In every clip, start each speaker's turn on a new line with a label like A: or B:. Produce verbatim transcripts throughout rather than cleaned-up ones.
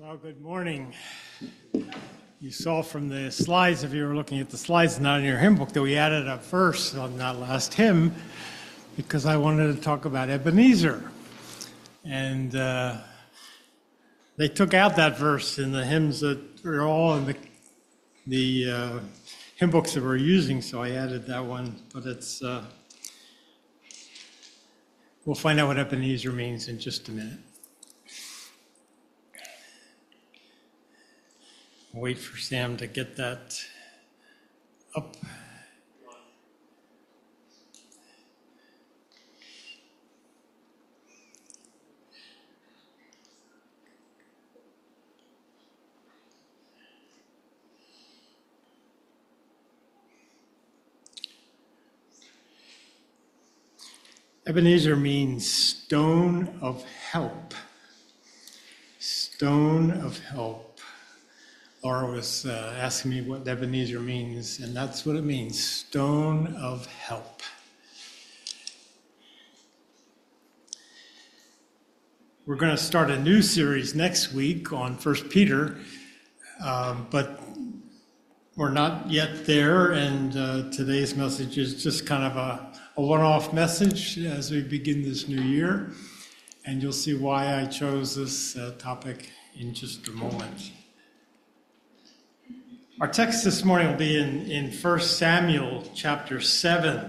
A: Well, good morning. You saw from the slides, if you were looking at the slides, not in your hymn book, that we added a verse on that last hymn because I wanted to talk about Ebenezer. And uh, they took out that verse in the hymns that were all in the, the uh, hymn books that we're using, so I added that one. But it's, uh, we'll find out what Ebenezer means in just a minute. Wait for Sam to get that up. Ebenezer means stone of help. Stone of help. Laura was uh, asking me what Ebenezer means, and that's what it means, stone of help. We're going to start a new series next week on First Peter, um, but we're not yet there, and uh, today's message is just kind of a, a one-off message as we begin this new year, and you'll see why I chose this uh, topic in just a moment. Our text this morning will be in, in First Samuel chapter seven.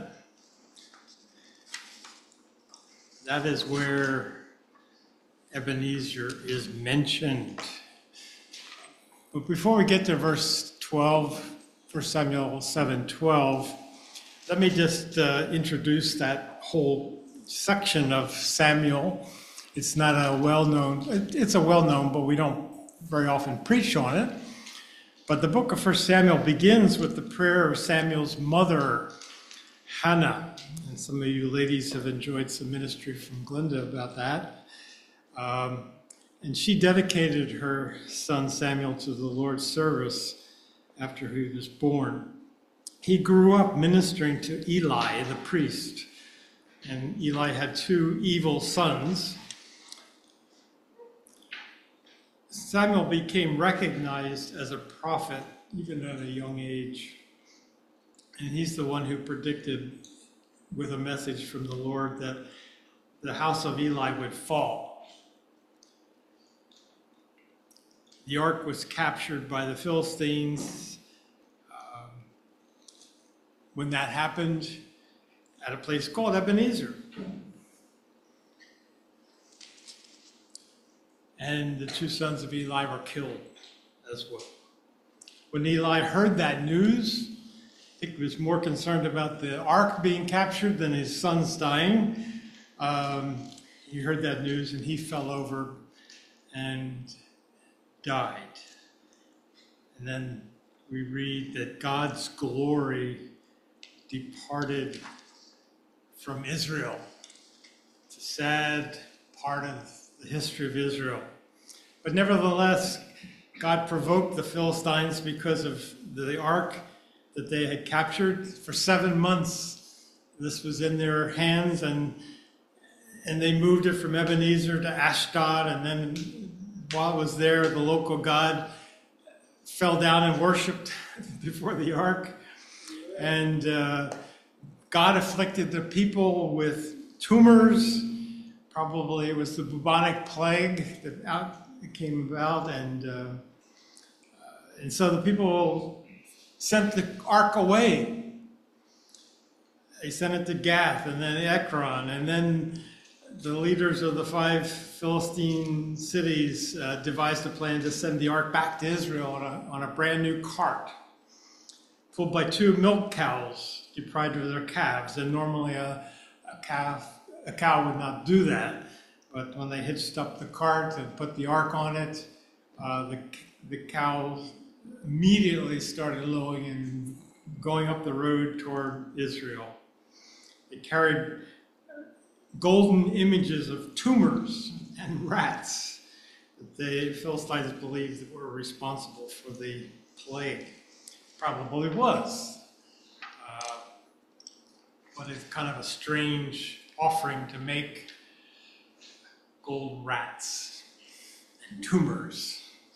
A: That is where Ebenezer is mentioned. But before we get to verse twelve, First Samuel seven twelve, let me just uh, introduce that whole section of Samuel. It's not a well-known, it's a well-known, but we don't very often preach on it. But the book of First Samuel begins with the prayer of Samuel's mother, Hannah. And some of you ladies have enjoyed some ministry from Glenda about that. Um, and she dedicated her son Samuel to the Lord's service after he was born. He grew up ministering to Eli, the priest. And Eli had two evil sons. Samuel became recognized as a prophet even at a young age. And he's the one who predicted with a message from the Lord that the house of Eli would fall. The ark was captured by the Philistines. Um, when that happened, at a place called Ebenezer. And the two sons of Eli were killed as well. When Eli heard that news, I think he was more concerned about the ark being captured than his sons dying. Um, he heard that news and he fell over and died. And then we read that God's glory departed from Israel. It's a sad part of the history of Israel. But nevertheless, God provoked the Philistines because of the ark that they had captured. For seven months, this was in their hands, and and they moved it from Ebenezer to Ashdod, and then while it was there, the local god fell down and worshipped before the ark. And uh, God afflicted the people with tumors. Probably it was the bubonic plague that out came about, and uh, uh, and so the people sent the ark away. They sent it to Gath, and then Ekron, and then the leaders of the five Philistine cities uh, devised a plan to send the ark back to Israel on a, on a brand new cart, pulled by two milk cows deprived of their calves, and normally a, a calf. A cow would not do that, but when they hitched up the cart and put the ark on it, uh, the the cow immediately started lowing and going up the road toward Israel. They carried golden images of tumors and rats that the Philistines believed that were responsible for the plague. Probably was, uh, but it's kind of a strange offering to make gold rats and tumors.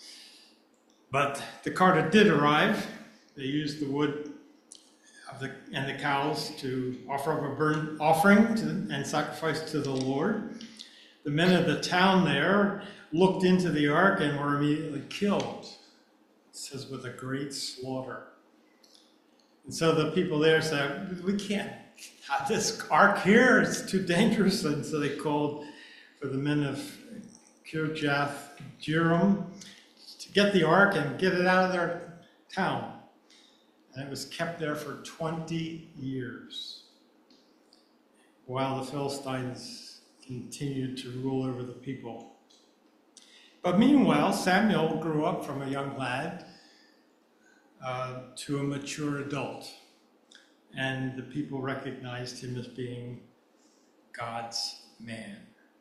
A: But the carter did arrive. They used the wood of the, and the cows to offer up a burnt offering to, and sacrifice to the Lord. The men of the town there looked into the ark and were immediately killed. It says with a great slaughter. And so the people there said, we can't have this ark here, it's too dangerous. And so they called for the men of Kirjath Jearim to get the ark and get it out of their town. And it was kept there for twenty years while the Philistines continued to rule over the people. But meanwhile, Samuel grew up from a young lad uh, to a mature adult. And the people recognized him as being God's man.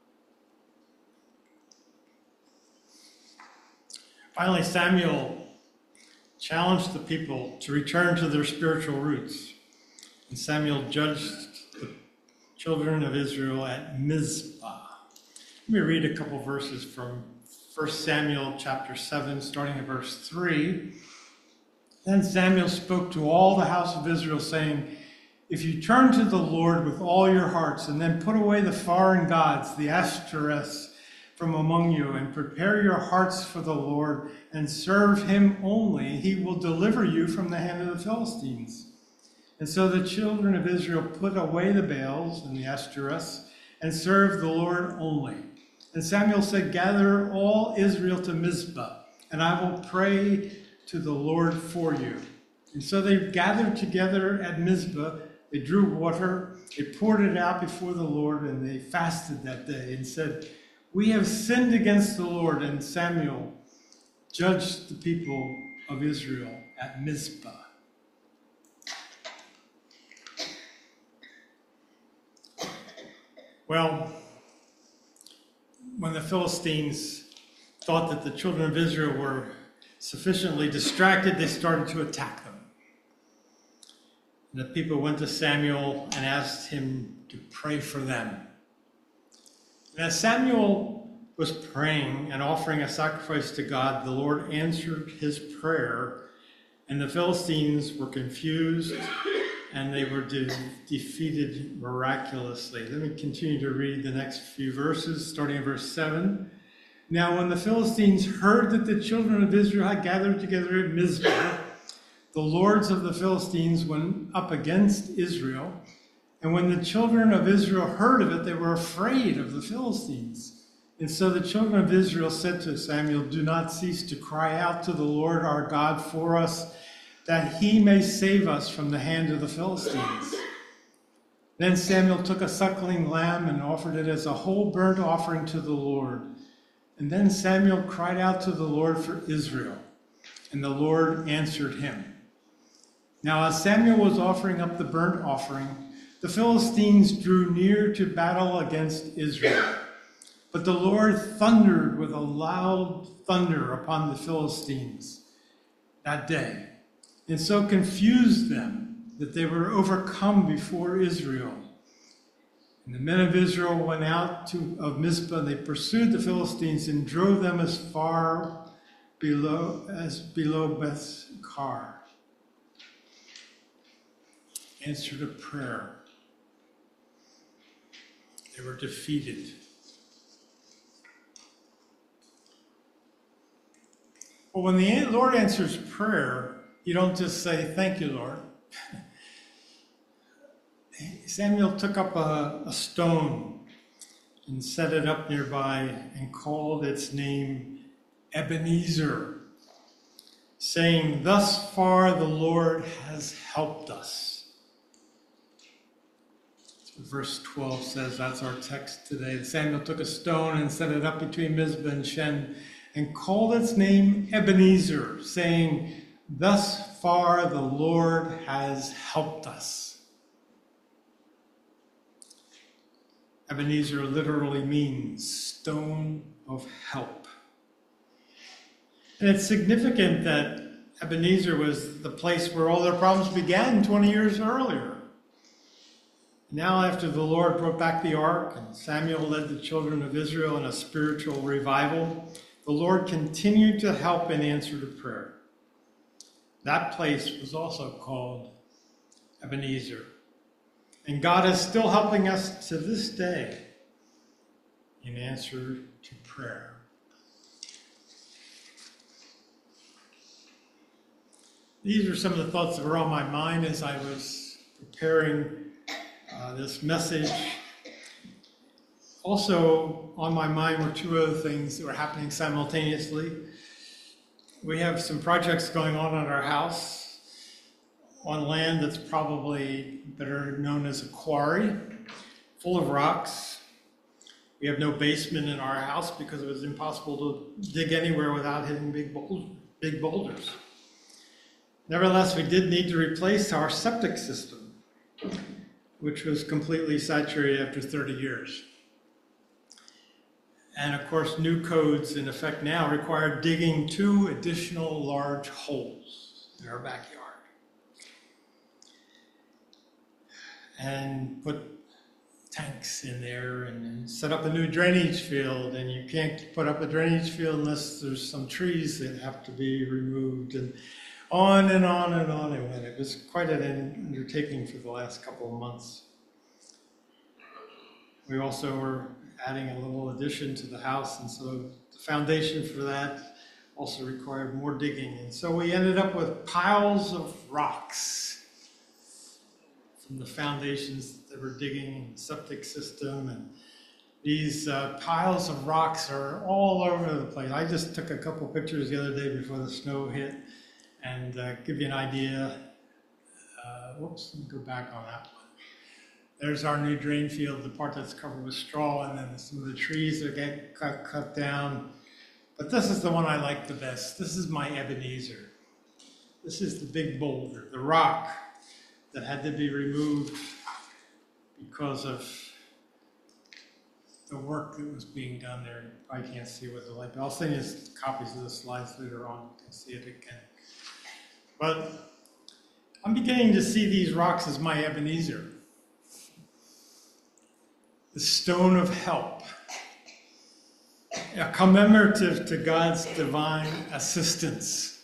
A: Finally, Samuel challenged the people to return to their spiritual roots. And Samuel judged the children of Israel at Mizpah. Let me read a couple verses from First Samuel chapter seven, starting at verse three. Then Samuel spoke to all the house of Israel, saying, if you turn to the Lord with all your hearts, and then put away the foreign gods, the Ashtoreths, from among you, and prepare your hearts for the Lord, and serve him only, he will deliver you from the hand of the Philistines. And so the children of Israel put away the Baals and the Ashtoreths, and served the Lord only. And Samuel said, gather all Israel to Mizpah, and I will pray to the Lord for you. And so they gathered together at Mizpah. They drew water, they poured it out before the Lord, and they fasted that day and said, we have sinned against the Lord. And Samuel judged the people of Israel at Mizpah. Well, when the Philistines thought that the children of Israel were sufficiently distracted, they started to attack them. And the people went to Samuel and asked him to pray for them. And as Samuel was praying and offering a sacrifice to God, the Lord answered his prayer, and the Philistines were confused and they were de- defeated miraculously. Let me continue to read the next few verses, starting in verse seven. Now, when the Philistines heard that the children of Israel had gathered together at Mizpah, the lords of the Philistines went up against Israel. And when the children of Israel heard of it, they were afraid of the Philistines. And so the children of Israel said to Samuel, do not cease to cry out to the Lord our God for us, that he may save us from the hand of the Philistines. Then Samuel took a suckling lamb and offered it as a whole burnt offering to the Lord. And then Samuel cried out to the Lord for Israel, and the Lord answered him. Now as Samuel was offering up the burnt offering, the Philistines drew near to battle against Israel. But the Lord thundered with a loud thunder upon the Philistines that day, and so confused them that they were overcome before Israel. And the men of Israel went out to, of Mizpah, and they pursued the Philistines and drove them as far below as below Beth-kar. Answer to prayer. They were defeated. Well, when the Lord answers prayer, you don't just say, thank you, Lord. Samuel took up a, a stone and set it up nearby and called its name Ebenezer, saying, thus far the Lord has helped us. Verse twelve says, that's our text today. Samuel took a stone and set it up between Mizpah and Shen and called its name Ebenezer, saying, thus far the Lord has helped us. Ebenezer literally means stone of help. And it's significant that Ebenezer was the place where all their problems began twenty years earlier. Now, after the Lord brought back the ark and Samuel led the children of Israel in a spiritual revival, the Lord continued to help in answer to prayer. That place was also called Ebenezer. And God is still helping us to this day in answer to prayer. These are some of the thoughts that were on my mind as I was preparing uh, this message. Also on my mind were two other things that were happening simultaneously. We have some projects going on at our house on land that's probably better known as a quarry, full of rocks. We have no basement in our house because it was impossible to dig anywhere without hitting big boulders, big boulders. Nevertheless, we did need to replace our septic system, which was completely saturated after thirty years. And of course, new codes in effect now require digging two additional large holes in our backyard and put tanks in there and set up a new drainage field. And you can't put up a drainage field unless there's some trees that have to be removed, and on and on and on it went. It was quite an undertaking for the last couple of months. We also were adding a little addition to the house, and so the foundation for that also required more digging. And so we ended up with piles of rocks from the foundations that were digging in the septic system. And these uh, piles of rocks are all over the place. I just took a couple pictures the other day before the snow hit, and uh, give you an idea. Uh, whoops, let me go back on that one. There's our new drain field, the part that's covered with straw, and then some of the trees that get cut, cut down. But this is the one I like the best. This is my Ebenezer. This is the big boulder, the rock that had to be removed because of the work that was being done there. You probably can't see with the light, but I'll send you copies of the slides later on. You can see it again. But I'm beginning to see these rocks as my Ebenezer, the stone of help, a commemorative to God's divine assistance.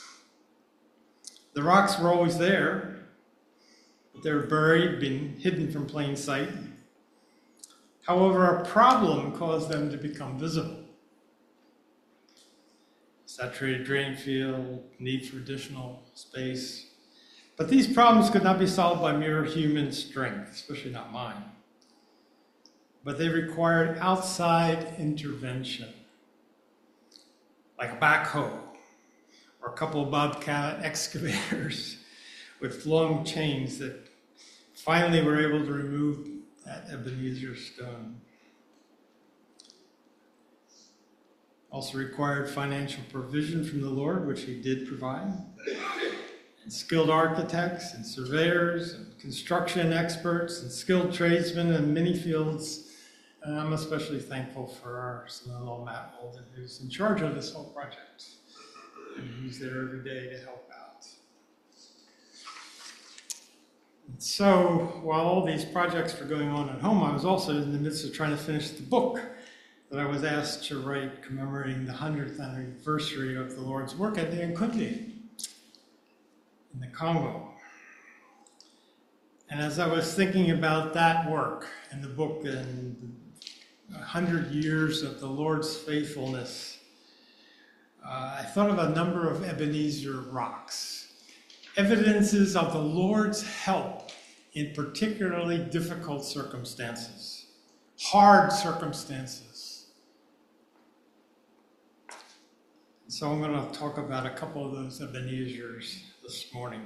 A: The rocks were always there, but they were buried, been hidden from plain sight. However, a problem caused them to become visible. Saturated drain field, need for additional space. But these problems could not be solved by mere human strength, especially not mine. But they required outside intervention, like a backhoe or a couple of Bobcat excavators with long chains that finally were able to remove that Ebenezer stone. Also required financial provision from the Lord, which he did provide, and skilled architects and surveyors and construction experts and skilled tradesmen in many fields. And I'm especially thankful for our son-in-law, Matt Walden, who's in charge of this whole project. And he's there every day to help out. And so while all these projects were going on at home, I was also in the midst of trying to finish the book that I was asked to write commemorating the hundredth anniversary of the Lord's work at the Nyankunde in the Congo. And as I was thinking about that work and the book and a hundred years of the Lord's faithfulness, uh, I thought of a number of Ebenezer rocks, evidences of the Lord's help in particularly difficult circumstances, hard circumstances. So I'm going to talk about a couple of those Ebenezers this morning.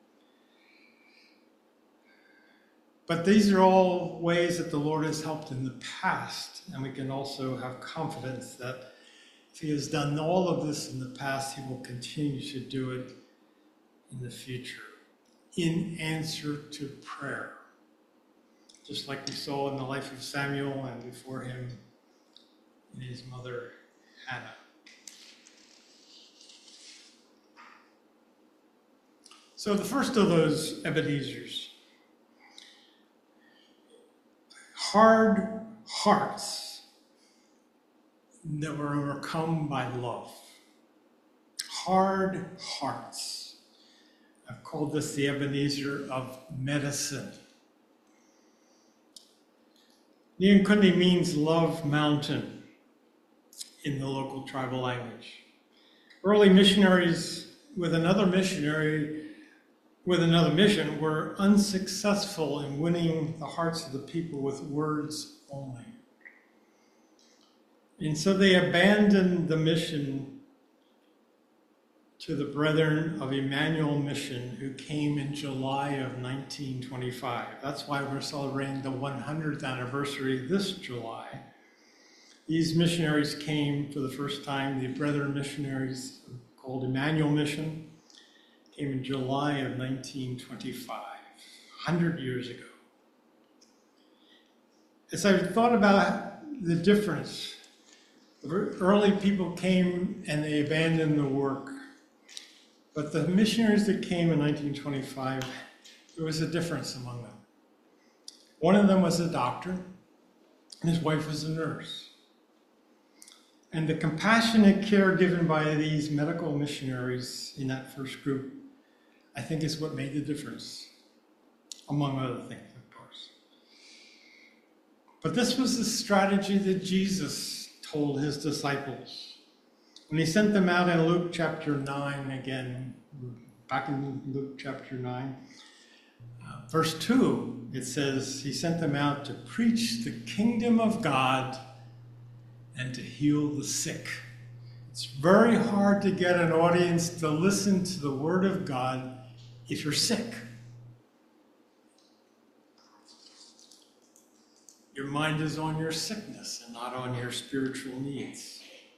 A: But these are all ways that the Lord has helped in the past, and we can also have confidence that if he has done all of this in the past, he will continue to do it in the future, in answer to prayer. Just like we saw in the life of Samuel and before him in his mother Hannah. So the first of those Ebenezers, hard hearts that were overcome by love. Hard hearts. I've called this the Ebenezer of medicine. Nyankundi means love mountain in the local tribal language. Early missionaries with another missionary with another mission were unsuccessful in winning the hearts of the people with words only. And so they abandoned the mission to the Brethren of Emmanuel Mission, who came in July of nineteen twenty-five. That's why we're celebrating the one hundredth anniversary this July. These missionaries came for the first time, the Brethren missionaries called Emmanuel Mission, came in July of nineteen twenty-five, one hundred years ago. As I thought about the difference, the early people came and they abandoned the work. But the missionaries that came in nineteen twenty-five, there was a difference among them. One of them was a doctor, and his wife was a nurse. And the compassionate care given by these medical missionaries in that first group, I think, is what made the difference, among other things, of course. But this was the strategy that Jesus told his disciples when he sent them out in Luke chapter nine again, back in Luke chapter nine, uh, verse two, it says, he sent them out to preach the kingdom of God and to heal the sick. It's very hard to get an audience to listen to the word of God if you're sick. Your mind is on your sickness and not on your spiritual needs.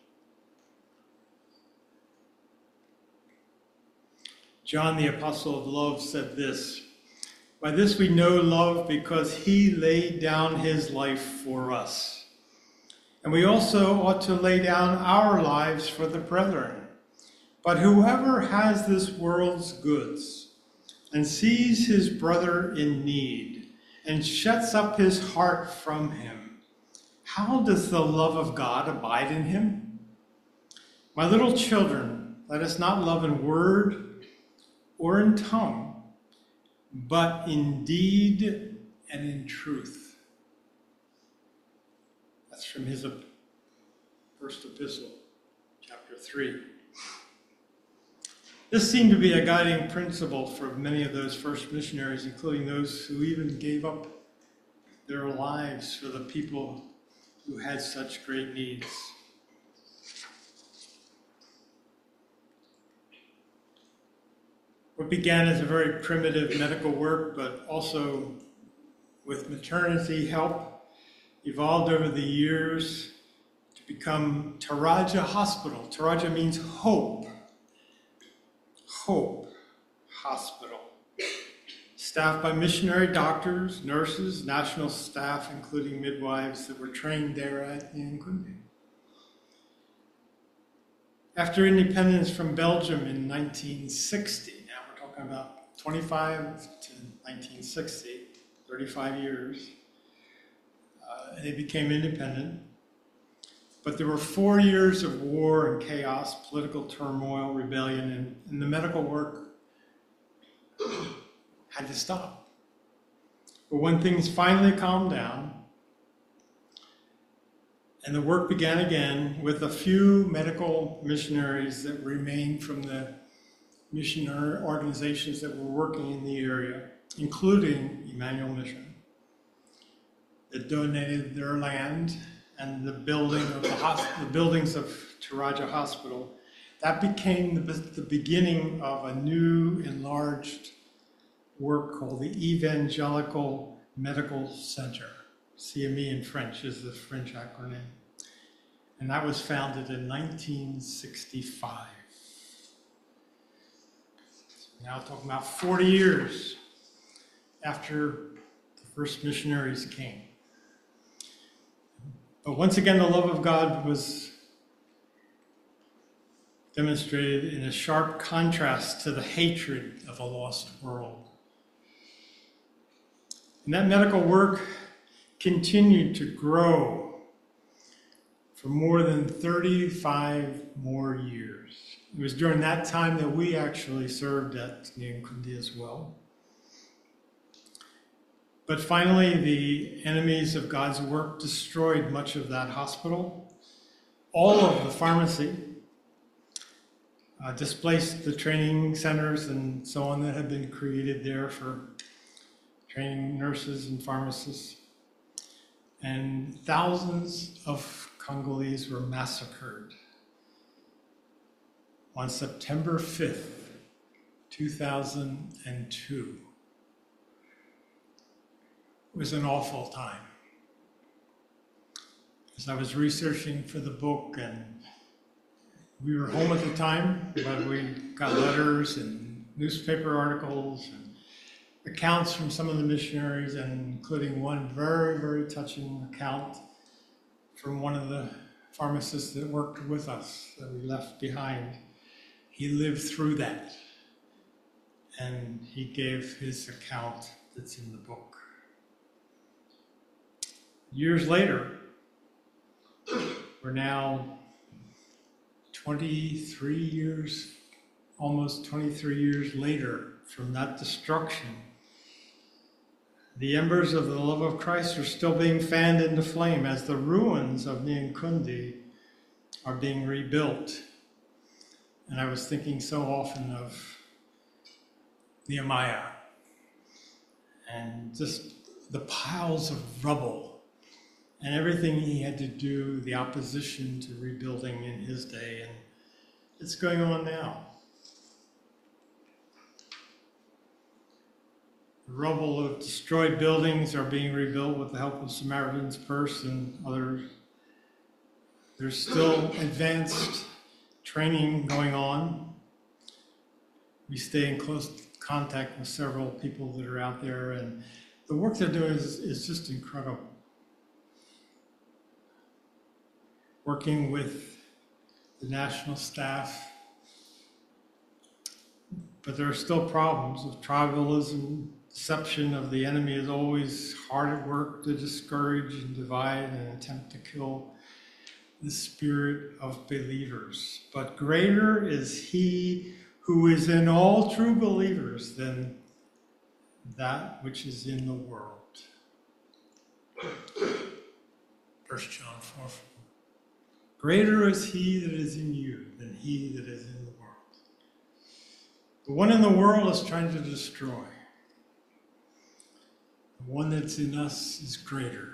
A: John, the apostle of love, said this, "By this we know love, because he laid down his life for us. And we also ought to lay down our lives for the brethren. But whoever has this world's goods and sees his brother in need and shuts up his heart from him, how does the love of God abide in him? My little children, let us not love in word or in tongue, but in deed and in truth." That's from his first epistle, chapter three. This seemed to be a guiding principle for many of those first missionaries, including those who even gave up their lives for the people who had such great needs. What began as a very primitive medical work, but also with maternity help, evolved over the years to become Taraja Hospital. Taraja means hope. Hope Hospital. Staffed by missionary doctors, nurses, national staff, including midwives that were trained there at Nyankundi. After independence from Belgium in nineteen sixty, about twenty-five to nineteen sixty, thirty-five years, uh, they became independent. But there were four years of war and chaos, political turmoil, rebellion, and, and the medical work had to stop. But when things finally calmed down, and the work began again with a few medical missionaries that remained from the missionary organizations that were working in the area, including Emmanuel Mission, that donated their land and the building of the, hosp- the buildings of Taraja Hospital. That became the, the beginning of a new enlarged work called the Evangelical Medical Center. C M E in French is the French acronym. And that was founded in nineteen sixty-five. Now talking about forty years after the first missionaries came. But once again, the love of God was demonstrated in a sharp contrast to the hatred of a lost world. And that medical work continued to grow for more than thirty-five more years. It was during that time that we actually served at Nyankundi as well. But finally, the enemies of God's work destroyed much of that hospital, all of the pharmacy, uh, displaced the training centers and so on that had been created there for training nurses and pharmacists. And thousands of Congolese were massacred on September fifth, two thousand two. It was an awful time. As I was researching for the book, and we were home at the time, but we got letters and newspaper articles and accounts from some of the missionaries, and including one very, very touching account from one of the pharmacists that worked with us that we left behind. He lived through that, and he gave his account that's in the book. Years later, we're now twenty-three years, almost twenty-three years later from that destruction. The embers of the love of Christ are still being fanned into flame as the ruins of Nyankundi are being rebuilt. And I was thinking so often of Nehemiah and just the piles of rubble and everything he had to do, the opposition to rebuilding in his day, and it's going on now. The rubble of destroyed buildings are being rebuilt with the help of Samaritan's Purse and others. There's still advanced training going on. We stay in close contact with several people that are out there, and the work they're doing is, is just incredible. Working with the national staff, but there are still problems of tribalism. Deception of the enemy is always hard at work to discourage and divide and attempt to kill the spirit of believers. But greater is he who is in all true believers than that which is in the world. First John four four. Greater is he that is in you than he that is in the world. The one in the world is trying to destroy. The one that's in us is greater.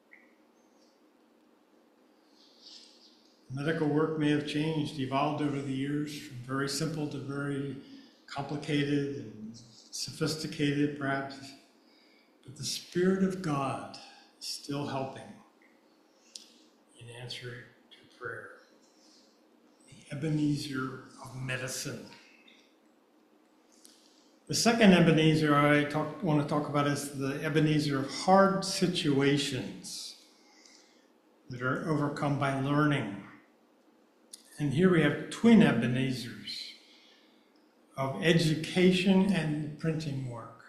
A: Medical work may have changed, evolved over the years, from very simple to very complicated and sophisticated, perhaps. But the Spirit of God is still helping in answer to prayer. The Ebenezer of medicine. The second Ebenezer I talk, want to talk about is the Ebenezer of hard situations that are overcome by learning. And here we have twin Ebenezers of education and printing work.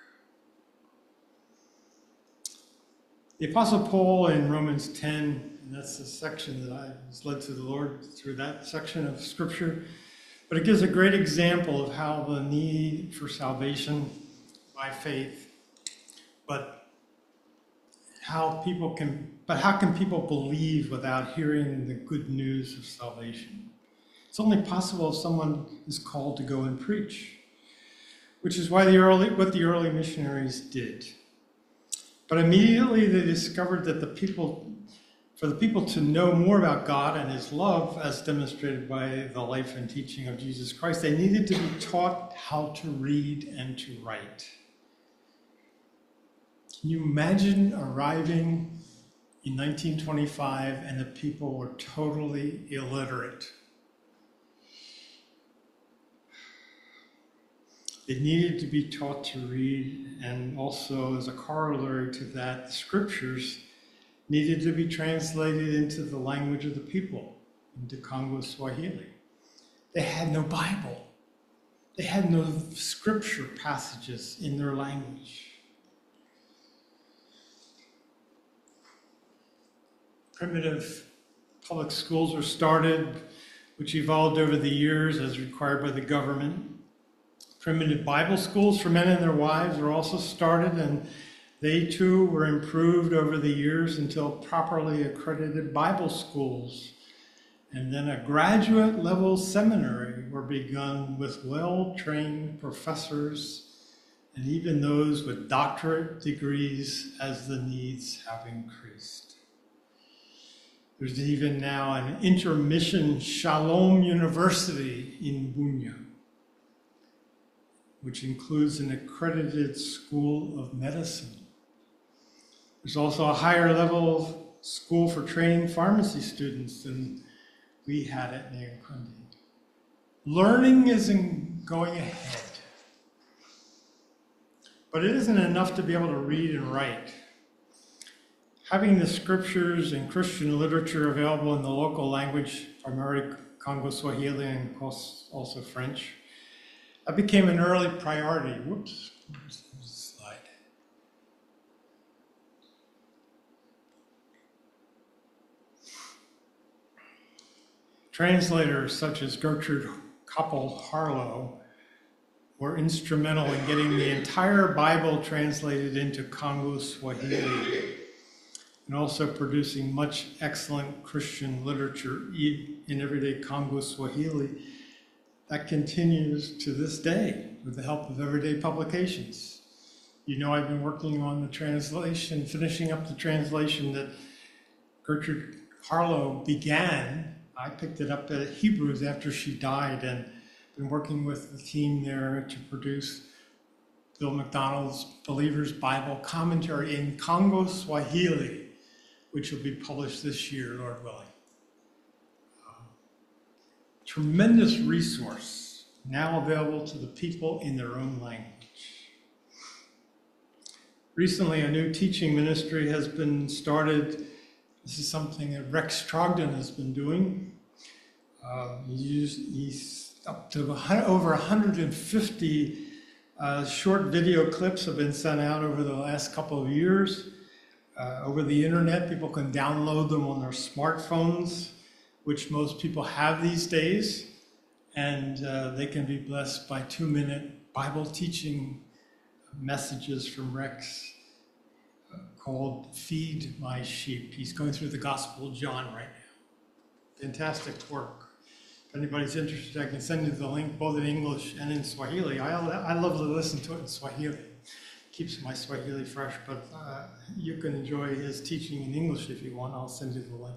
A: The Apostle Paul in Romans ten, and that's the section that I was led to the Lord through that section of Scripture, but it gives a great example of how the need for salvation by faith, but how people can, but how can people believe without hearing the good news of salvation? It's only possible if someone is called to go and preach, which is why the early, what the early missionaries did. But immediately they discovered that the people, for the people to know more about God and his love, as demonstrated by the life and teaching of Jesus Christ, they needed to be taught how to read and to write. Can you imagine arriving in nineteen twenty-five and the people were totally illiterate? They needed to be taught to read, and also as a corollary to that, the scriptures needed to be translated into the language of the people, into Congo Swahili. They had no Bible. They had no scripture passages in their language. Primitive public schools are started, which evolved over the years as required by the government. Primitive Bible schools for men and their wives were also started, and they too were improved over the years until properly accredited Bible schools. And then a graduate level seminary were begun with well-trained professors and even those with doctorate degrees as the needs have increased. There's even now an intermission Shalom University in Bunya, which includes an accredited school of medicine. There's also a higher level school for training pharmacy students than we had at Nyankundi. Learning isn't going ahead, but it isn't enough to be able to read and write. Having the scriptures and Christian literature available in the local language, primarily Congo Swahili and also French, that became an early priority. Whoops, where's the slide? Translators such as Gertrude Koppel Harlow were instrumental in getting the entire Bible translated into Congo Swahili and also producing much excellent Christian literature in everyday Congo Swahili that continues to this day with the help of everyday publications. You know, I've been working on the translation, finishing up the translation that Gertrude Harlow began. I picked it up at Hebrews after she died and been working with the team there to produce Bill McDonald's Believer's Bible Commentary in Congo Swahili, which will be published this year, Lord willing. Uh, tremendous resource now available to the people in their own language. Recently, a new teaching ministry has been started. This is something that Rex Trogdon has been doing. Uh, he's, he's up to over one hundred fifty uh, short video clips have been sent out over the last couple of years. Uh, over the internet, people can download them on their smartphones, which most people have these days, and uh, they can be blessed by two-minute Bible teaching messages from Rex uh, called Feed My Sheep. He's going through the Gospel of John right now. Fantastic work. If anybody's interested, I can send you the link both in English and in Swahili. I, I love to listen to it in Swahili. Keeps my Swahili fresh, but uh, you can enjoy his teaching in English if you want. I'll send you the link.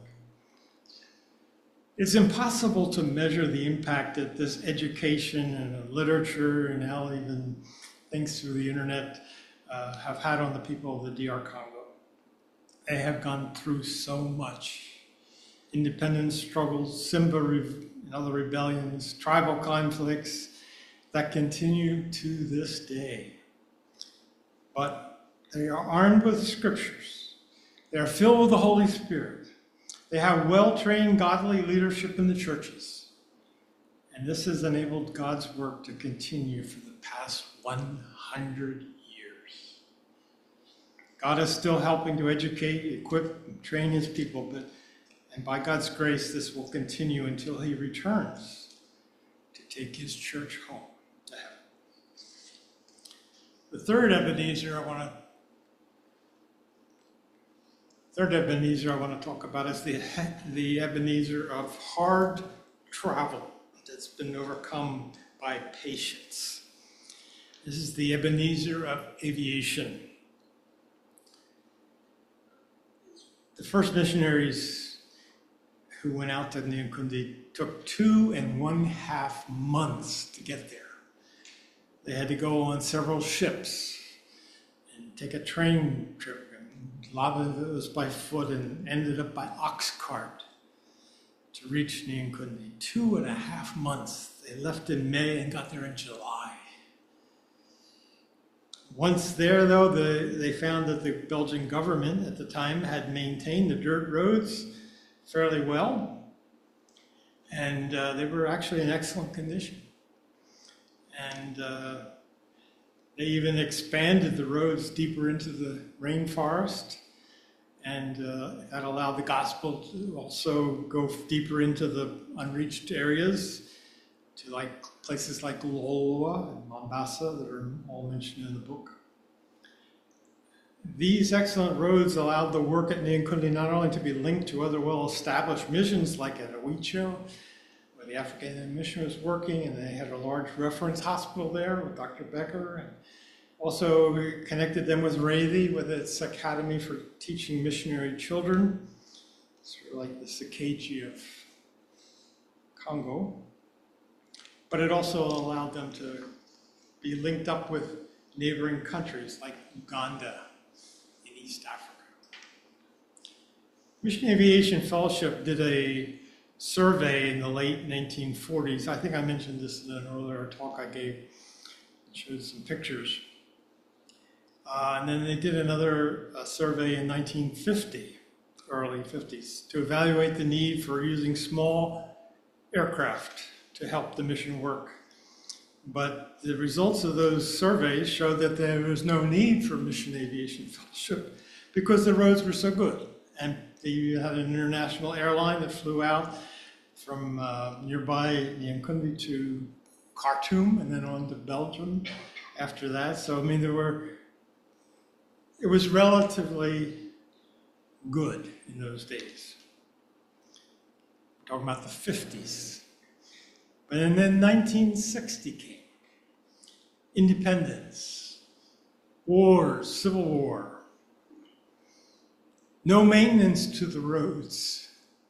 A: It's impossible to measure the impact that this education and literature and now even things through the internet uh, have had on the people of the D R Congo. They have gone through so much. Independence struggles, Simba and other rebellions, tribal conflicts that continue to this day. But they are armed with scriptures. They are filled with the Holy Spirit. They have well-trained godly leadership in the churches. And this has enabled God's work to continue for the past one hundred years. God is still helping to educate, equip, and train his people, but and by God's grace, this will continue until he returns to take his church home to heaven. The third Ebenezer I want to third Ebenezer I want to talk about is the, the Ebenezer of hard travel that's been overcome by patience. This is the Ebenezer of aviation. The first missionaries who went out to Nyankundi took two and one half months to get there. They had to go on several ships and take a train trip. And a lot of it was by foot and ended up by ox cart to reach Nyankundi. Two and a half months. They left in May and got there in July. Once there, though, the, they found that the Belgian government at the time had maintained the dirt roads fairly well, and uh, they were actually in excellent condition. And uh, they even expanded the roads deeper into the rainforest, And uh, that allowed the gospel to also go deeper into the unreached areas, to like places like Luola and Mombasa that are all mentioned in the book. These excellent roads allowed the work at Nyankundi not only to be linked to other well-established missions like at Awicho, where the African mission was working, and they had a large reference hospital there with Doctor Becker, and also we connected them with Reithi, with its Academy for Teaching Missionary Children, sort of like the Sakeji of Congo. But it also allowed them to be linked up with neighboring countries like Uganda in East Africa. Mission Aviation Fellowship did a survey in the late nineteen forties. I think I mentioned this in an earlier talk I gave. It showed some pictures. Uh, and then they did another uh, survey in nineteen fifty, early fifties, to evaluate the need for using small aircraft to help the mission work. But the results of those surveys showed that there was no need for Mission Aviation Fellowship because the roads were so good. And you had an international airline that flew out from uh, nearby Nyankundi to Khartoum and then on to Belgium after that. So, I mean, there were, it was relatively good in those days. We're talking about the fifties. And then nineteen sixty came. Independence, wars, civil war, no maintenance to the roads.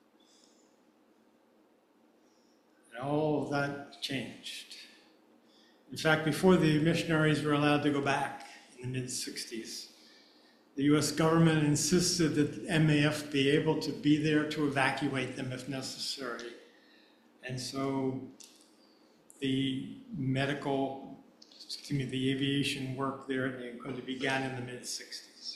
A: And all of that changed. In fact, before the missionaries were allowed to go back in the mid sixties, the U S government insisted that M A F be able to be there to evacuate them if necessary. And so the medical, excuse me, the aviation work there at Nyankundi began in the mid sixties.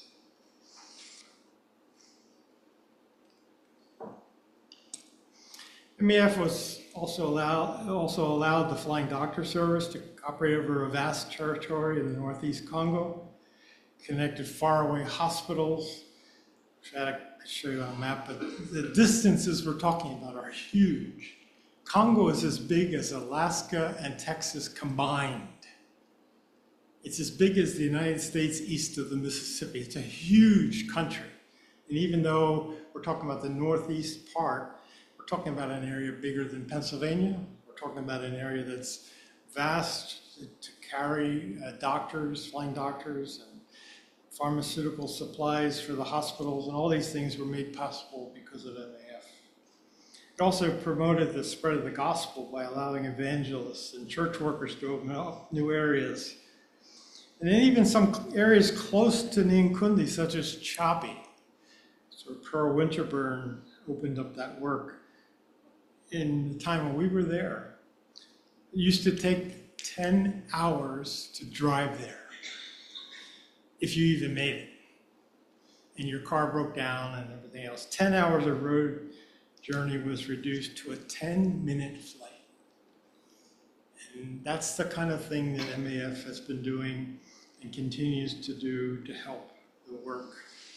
A: M A F was also allowed, also allowed the Flying Doctor Service to operate over a vast territory in the northeast Congo, connected faraway hospitals, which I could show you on a map, but the distances we're talking about are huge. Congo is as big as Alaska and Texas combined. It's as big as the United States east of the Mississippi. It's a huge country. And even though we're talking about the northeast part, we're talking about an area bigger than Pennsylvania. We're talking about an area that's vast to carry uh, doctors, flying doctors, and pharmaceutical supplies for the hospitals, and all these things were made possible because of M A F. It also promoted the spread of the gospel by allowing evangelists and church workers to open up new areas. And then even some areas close to Nyankundi, such as Chabi. So Pearl Winterburn opened up that work. In the time when we were there, it used to take ten hours to drive there, if you even made it. And your car broke down and everything else. ten hours of road journey was reduced to a ten minute flight. And that's the kind of thing that M A F has been doing and continues to do to help the work.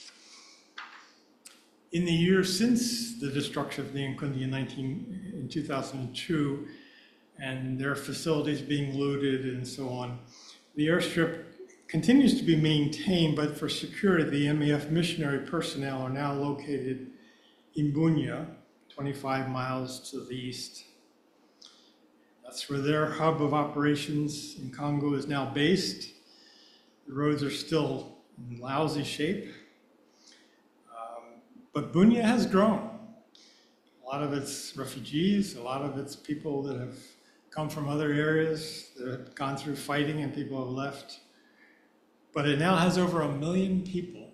A: In the years since the destruction of Nyankundi in, in two thousand two, and their facilities being looted and so on, the airstrip continues to be maintained, but for security, the M A F missionary personnel are now located in Bunia, twenty-five miles to the east. That's where their hub of operations in Congo is now based. The roads are still in lousy shape, um, but Bunia has grown. A lot of its refugees, a lot of its people that have come from other areas that have gone through fighting and people have left. But it now has over a million people.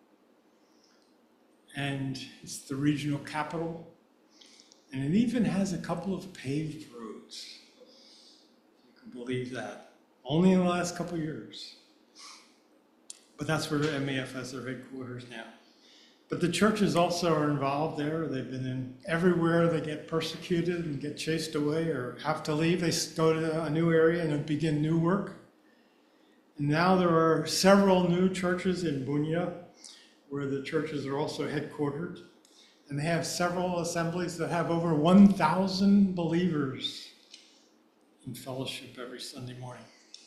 A: And it's the regional capital. And it even has a couple of paved roads. You can believe that. Only in the last couple of years. But that's where M A F has their headquarters now. But the churches also are involved there. They've been in everywhere. They get persecuted and get chased away or have to leave. They go to a new area and begin new work. And now there are several new churches in Bunia. where the churches are also headquartered. And they have several assemblies that have over one thousand believers in fellowship every Sunday morning.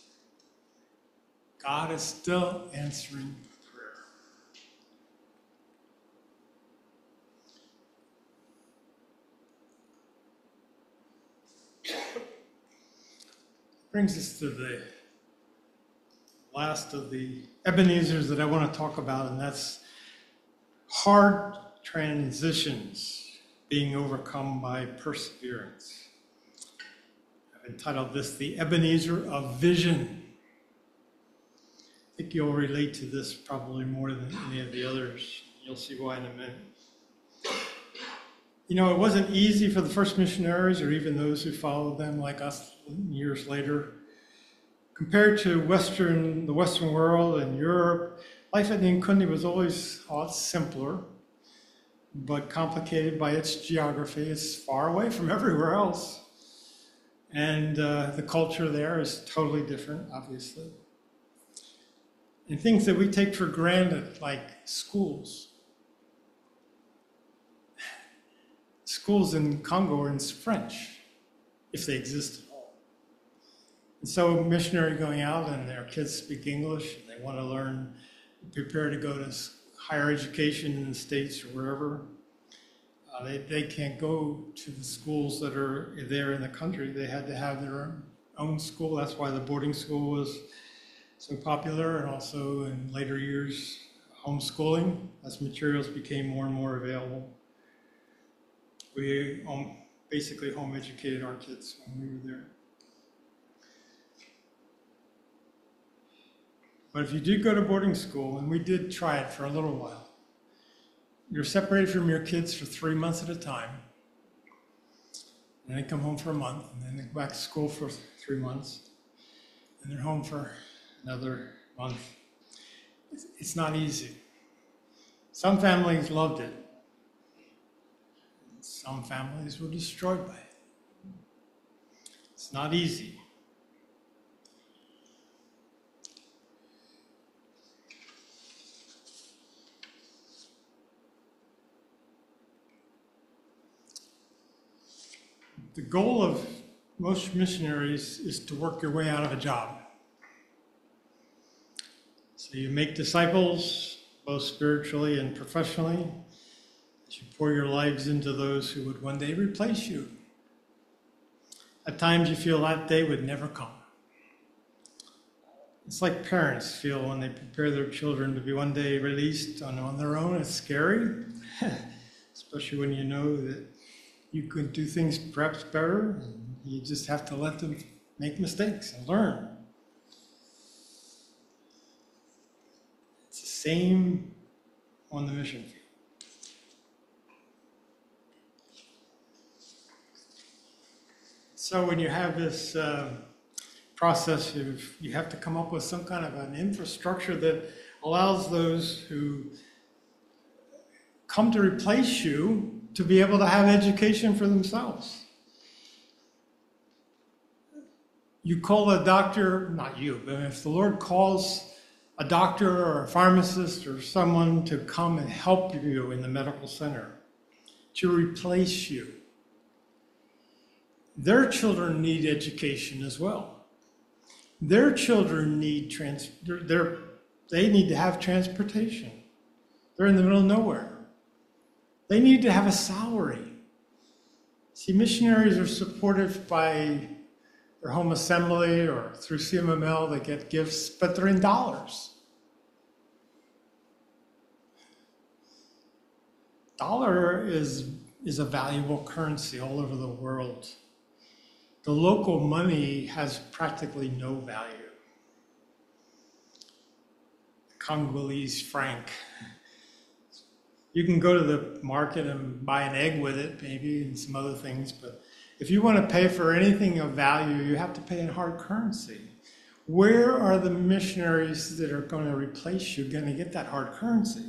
A: God is still answering prayer. Brings us to the last of the Ebenezers that I want to talk about, and that's hard transitions being overcome by perseverance. I've entitled this The Ebenezer of Vision. I think you'll relate to this probably more than any of the others. You'll see why in a minute. You know, it wasn't easy for the first missionaries or even those who followed them like us years later. Compared to Western, the Western world and Europe, life at Nyankundi was always a lot simpler, but complicated by its geography. It's far away from everywhere else. And uh, the culture there is totally different, obviously. And things that we take for granted, like schools. Schools in Congo are in French, if they exist at all. And so missionary going out and their kids speak English, and they want to learn, prepare to go to higher education in the States or wherever. Uh, they, they can't go to the schools that are there in the country. They had to have their own school. That's why the boarding school was so popular, and also in later years, homeschooling, as materials became more and more available. We um, basically home educated our kids when we were there. But if you did go to boarding school, and we did try it for a little while, you're separated from your kids for three months at a time, and they come home for a month, and then they go back to school for three months, and they're home for another month. It's, it's not easy. Some families loved it. Some families were destroyed by it. It's not easy. The goal of most missionaries is to work your way out of a job. So you make disciples, both spiritually and professionally, as you pour your lives into those who would one day replace you. At times you feel that day would never come. It's like parents feel when they prepare their children to be one day released on, on their own. It's scary, especially when you know that you could do things perhaps better, and you just have to let them make mistakes and learn. It's the same on the mission field. So when you have this uh, process, you've, you have to come up with some kind of an infrastructure that allows those who come to replace you to be able to have education for themselves. You call a doctor, not you, but if the Lord calls a doctor or a pharmacist or someone to come and help you in the medical center, to replace you, their children need education as well. Their children need trans, they're, they're, they need to have transportation. They're in the middle of nowhere. They need to have a salary. See, missionaries are supported by their home assembly or through C M M L. They get gifts, but they're in dollars. Dollar is, is a valuable currency all over the world. The local money has practically no value. Congolese franc. You can go to the market and buy an egg with it, maybe, and some other things, but if you want to pay for anything of value, you have to pay in hard currency. Where are the missionaries that are going to replace you going to get that hard currency?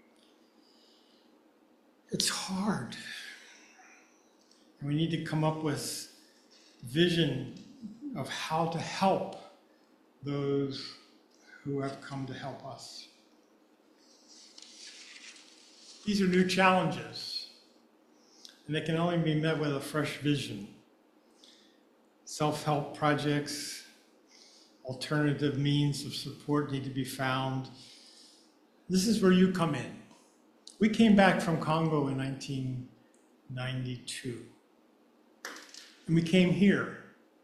A: It's hard. And we need to come up with vision of how to help those who have come to help us. These are new challenges, and they can only be met with a fresh vision. Self-help projects, alternative means of support need to be found. This is where you come in. We came back from Congo in nineteen ninety-two, and we came here.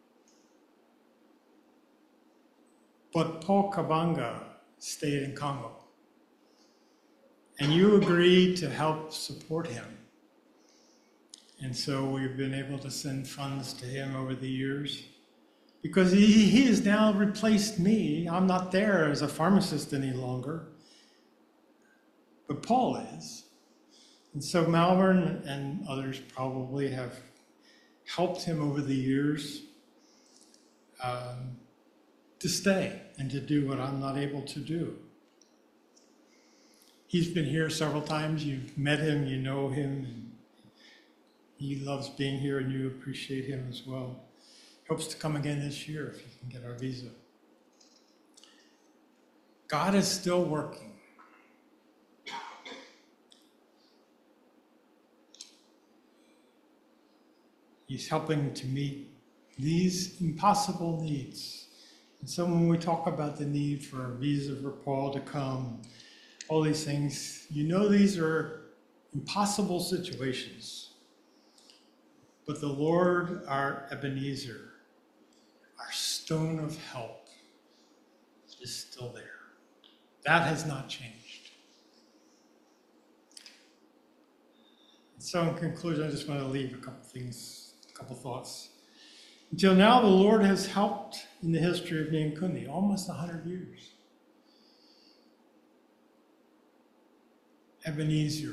A: But Paul Kabanga stayed in Congo, and you agreed to help support him. And so we've been able to send funds to him over the years because he, he has now replaced me. I'm not there as a pharmacist any longer, but Paul is. And so Malvern and others probably have helped him over the years um, to stay and to do what I'm not able to do. He's been here several times. You've met him, you know him, and he loves being here, and you appreciate him as well. Hopes to come again this year if you can get our visa. God is still working. He's helping to meet these impossible needs. And so when we talk about the need for a visa for Paul to come, all these things, you know these are impossible situations. But the Lord, our Ebenezer, our stone of help, is still there. That has not changed. And so in conclusion, I just want to leave a couple things, a couple thoughts. Until now, the Lord has helped in the history of Nyankundi, almost one hundred years. Ebenezer.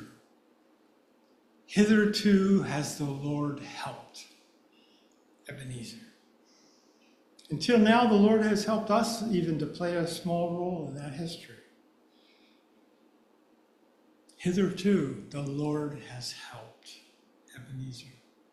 A: Hitherto has the Lord helped. Ebenezer. Until now, the Lord has helped us even to play a small role in that history. Hitherto, the Lord has helped. Ebenezer.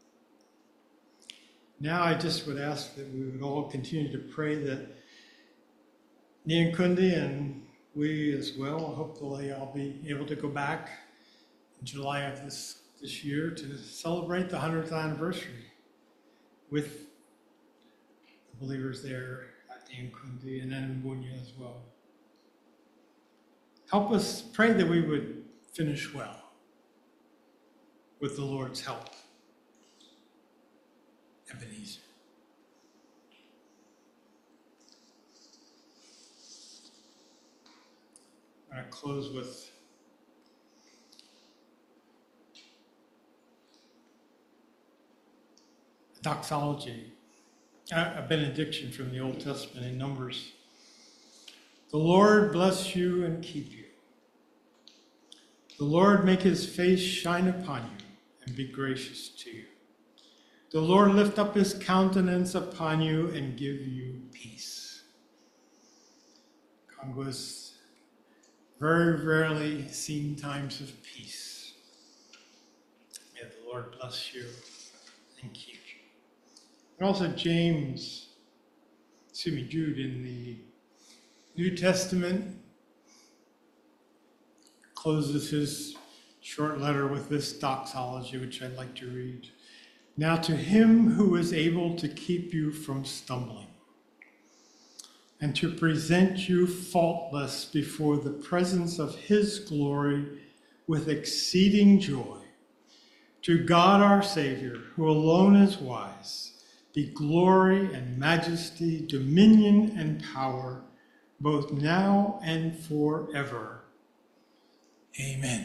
A: Now I just would ask that we would all continue to pray that Nyankundi and we as well, hopefully I'll be able to go back in July of this, this year to celebrate the hundredth anniversary with the believers there at Nyankundi and then in Bunia as well. Help us pray that we would finish well with the Lord's help. Ebenezer. I'm going to close with a doxology, a benediction from the Old Testament in Numbers. The Lord bless you and keep you. The Lord make his face shine upon you and be gracious to you. The Lord lift up his countenance upon you and give you peace. Congo has very rarely seen times of peace. May the Lord bless you and keep you. And also James, excuse me, Jude in the New Testament closes his short letter with this doxology, which I'd like to read. Now to him who is able to keep you from stumbling and to present you faultless before the presence of his glory with exceeding joy, to God our Savior, who alone is wise, be glory and majesty, dominion and power, both now and forever. Amen.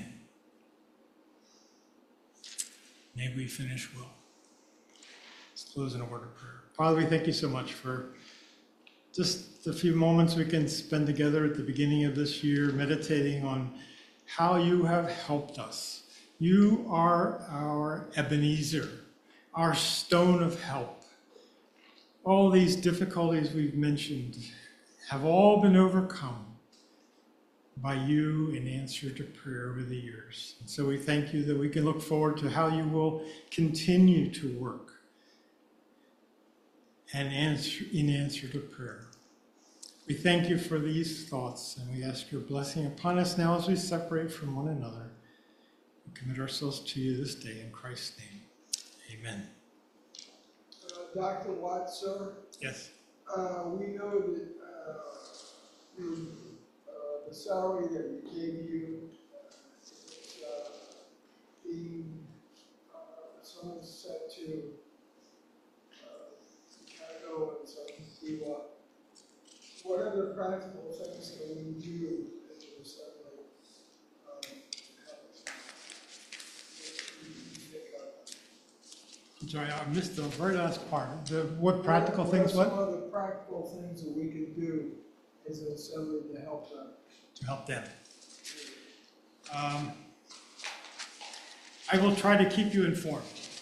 A: May we finish well. Let's close in a word of prayer. Father, we thank you so much for just the few moments we can spend together at the beginning of this year, meditating on how you have helped us. You are our Ebenezer, our stone of help. All these difficulties we've mentioned have all been overcome by you in answer to prayer over the years. And so we thank you that we can look forward to how you will continue to work and answer in answer to prayer. We thank you for these thoughts, and we ask your blessing upon us now as we separate from one another. commit ourselves to you this day in Christ's name. Amen.
B: Uh, Doctor Watts, sir,
A: Yes.
B: uh, we know that uh, the, uh, the salary that we gave you is uh, being uh, someone set to uh, Chicago and some people. What other practical things can we do in the assembly? Um, to help us? What do you think of that?
A: I'm sorry, I missed the very last part. The, what practical
B: What
A: things,
B: are
A: what?
B: some of the practical things that we can do as an assembly to help them?
A: To help them. Um, I will try to keep you informed.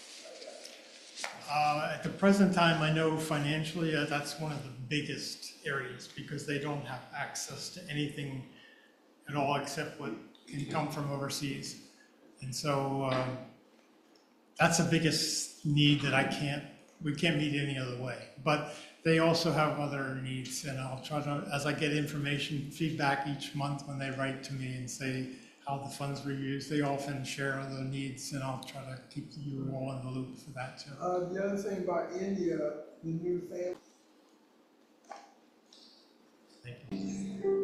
A: Uh, at the present time, I know financially uh, that's one of the biggest areas because they don't have access to anything at all except what can come from overseas. And so um, that's the biggest need that I can't, we can't meet any other way. But they also have other needs, and I'll try to, as I get information, feedback each month when they write to me and say how the funds were used, they often share other needs, and I'll try to keep you all in the loop for that too.
B: Uh, the other thing about India, the new family.
A: Thank you.